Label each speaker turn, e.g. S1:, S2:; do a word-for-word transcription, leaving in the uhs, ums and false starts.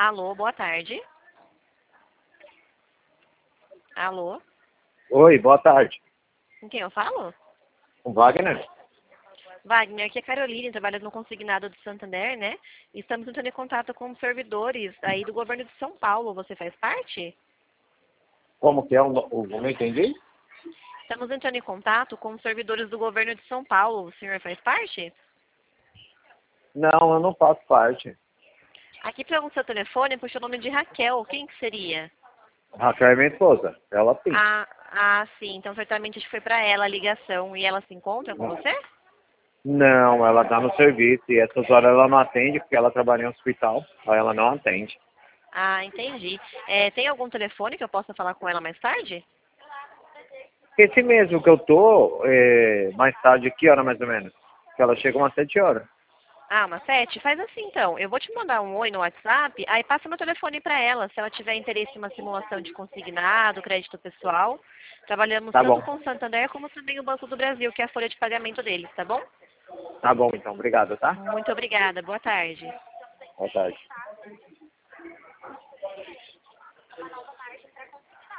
S1: Alô, boa tarde. Alô,
S2: Oi, boa tarde.
S1: com quem eu falo?
S2: Com Wagner?
S1: Wagner, aqui é Caroline, trabalho no Consignado do Santander, né? E estamos entrando em contato com os servidores aí do governo de São Paulo. Você faz parte?
S2: Como que é o, o não entendi?
S1: Estamos entrando em contato com os servidores do governo de São Paulo. O senhor faz parte?
S2: Não, eu não faço parte.
S1: Aqui pelo seu telefone puxa o nome de Raquel. Quem que seria?
S2: Raquel é minha esposa. Ela sim.
S1: Ah, ah, sim. Então certamente acho que foi para ela a ligação. E ela se encontra com você?
S2: Não, ela tá no serviço e essas horas ela não atende porque ela trabalha em hospital. Aí ela não atende.
S1: Ah, entendi. É, tem algum telefone que eu possa falar com ela mais tarde?
S2: Esse mesmo que eu tô, é, mais tarde, que hora mais ou menos? Que ela chega umas sete horas.
S1: Ah, uma sete? Faz assim então. Eu vou te mandar um oi no WhatsApp, aí passa meu telefone para ela. Se ela tiver interesse em uma simulação de consignado, crédito pessoal. Trabalhamos
S2: Tá
S1: tanto
S2: bom.
S1: com o Santander como também o Banco do Brasil, que é a folha de pagamento deles, tá bom?
S2: Tá bom então, obrigado, tá?
S1: Muito obrigada. Boa tarde.
S2: Boa tarde.